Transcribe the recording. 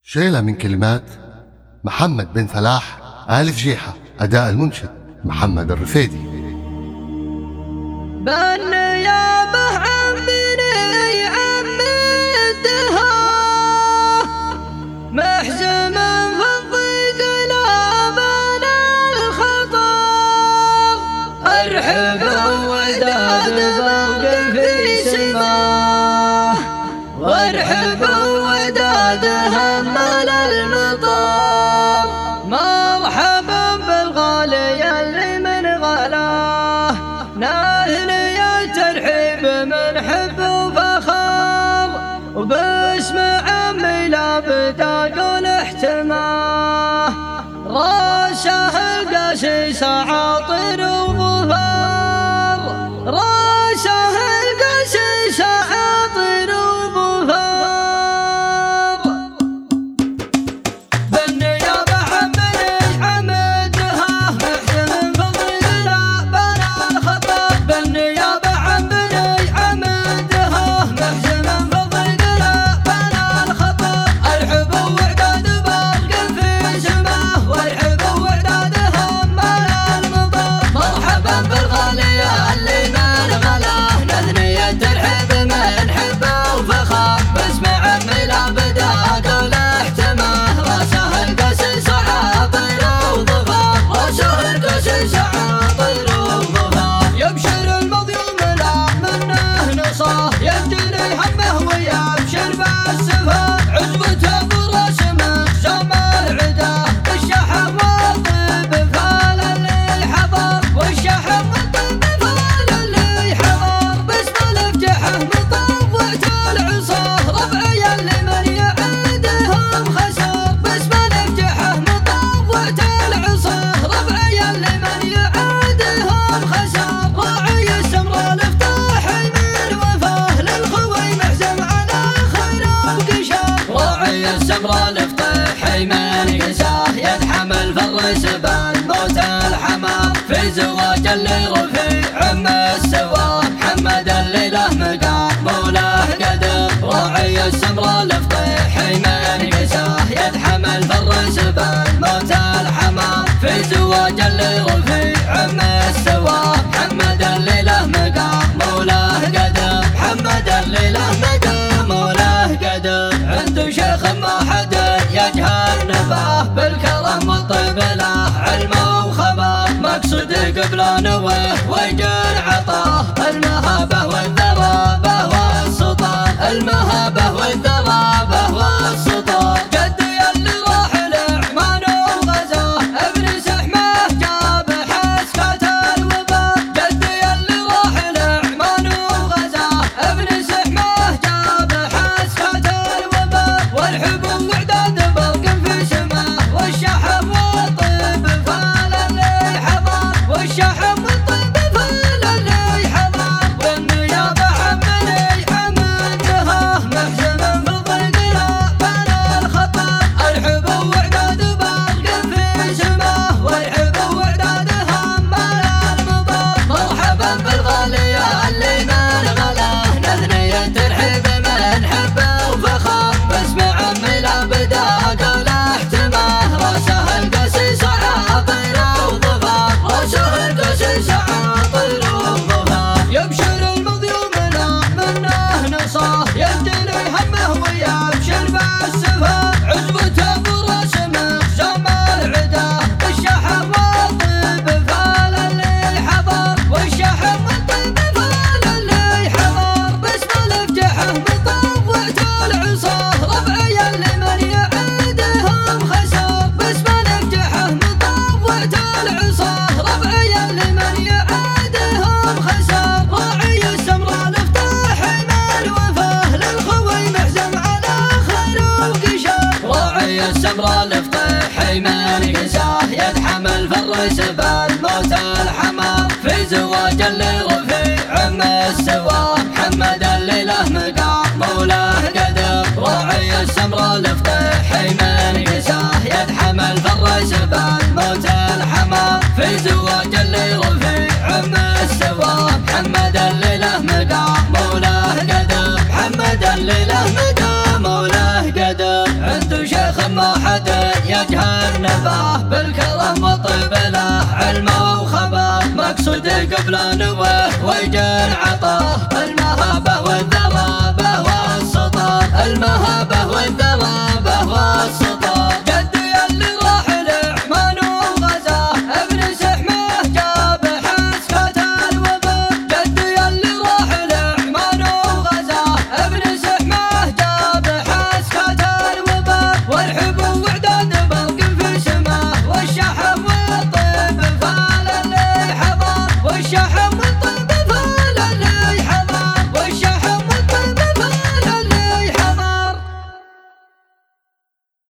شيلة من كلمات محمد بن فلاح آل فجيحة. أداء المنشد محمد الرفيدي. بالنيابة عمني عمدها محزما في الضيق لابان الخطر، أرحب وداد برق في سماه، وارحب وداد همل المطر، مرحبا بالغالي اللي من غلاه، ناهني الترحيب من حب وفخر، وباسم عمي لا بداق الاحتماه، راسه القسيس عاطر وظفر، راسه القسيس عاطر وظفر. بالنيابة عمني عمدها محزن في الضيق لابان الخطر، بالنيابة عمني عمدها محزن في الضيق لابان الخطر، أرحب وعداد برق في سماه، وارحب وعداد همل المطر، مرحبا بالغالي اللي من غلاه، نثني الترحيب من حبه وفخر، باسم عمي لا بداق الاحتماه، راسه القسيس عاطر وظفر، راسه القسيس عاطر وظفر، يبشر المظلوم لا منه نصاه، يبدلي همه ويبشر بالسفر، عزوته بالراس مخزم العدا، الشحم والطيب فال اللي حضر، والشحم والطيب فال اللي حضر، باسم الافتحه مطوعة العصاه، ربعي اللي من يعدهم خسر، باسم الافتحه مطوعة العصاه، ربعي اللي من يعدهم خسر، راعي السمرة الافتاح من وفاه، للخوي محزم على خير وقشاه، راعي السمرة الافتاح من قساه، يتحمل فرس بالموت الحمام، في زواج اللي رفيع عم السواه، محمد اللي له مقام وله قدر، راعي السمرة الافتاح من قساه، يتحمل فرس بالموت الحمام، في زواج اللي رفيع عم السواه، محمد اللي له مقام وله قدر، محمد اللي له مقام وله قدر، عنده شيخ ما حد يجهل نفاه، بالكرم والطيب له علم وخبر، مقصد قبل نوه ويجن عطاه، المهابة والذرابة والسطر، المهابة والذرابة والسطر، جدي اللي راح لعمان وغزاه، ابن سحمه جاب حسكة الوباء، جدي اللي راح لعمان وغزاه، ابن سحمه جاب حسكة الوباء، والحب وعداد برق في سماه، والشحم والطيب فال اللي حضر، والشحم والطيب فال اللي حضر، والنيابة عمني عمدها محزن في الضيق لابان الخطر، أرحب وعداد برق في سماه، والحب وعداد همل المطر، مرحبا بالغالي اللي من غلاه، نثني الترحيب من حبه وفخر، باسم عمي لا بداق الاحتماه، راسه القسيس عاطر وظفر، راسه القسيس عاطر وظفر، يبشر المظلوم لا منه نصاه، يبدلي همه ويبشر بالسفر، عزوته بالراس مخزم العدا، الشحم والطيب فال اللي حضر، والشحم والطيب فال اللي حضر، باسم الافتحه مطوعة العصاه، ربعي اللي من يعدهم خسر، باسم الافتحه مطوعة العصاه، ربعي اللي من يعدهم خسر، راعي السمرة الافتاح من وفاه، للخوي محزم على خير وقشاه، راعي السمرة الافتاح من قساه، يتحمل فرس بالموت الحمام، في زواج اللي رفيع عم السواه، محمد اللي له مقام وله قدر، راعي السمرة الافتاح من قساه، يتحمل فرس بالموت الحمام، في زواج اللي رفيع عم السواه، محمد اللي له مقام وله قدر، محمد اللي له مقام وله قدر. عنده شيخ ما حد يجهل نباه، بالكرم وطيب له علمه وخباه، مقصود قبل نواه ويجي العطاه.